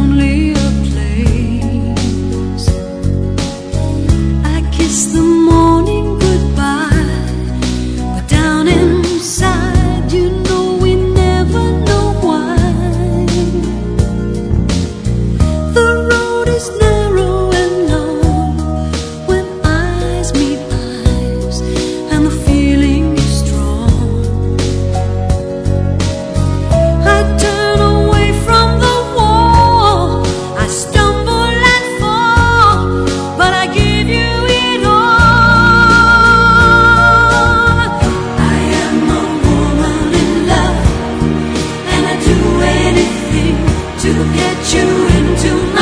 lonely a place. I kiss the morning goodbye, but down inside, you know we never know why. The road is narrow and long when eyes meet eyes, and the feeling is strong. I turn away from the wall, I stumble and fall, but I give you it all. I am a woman in love, and I do anything to get you into my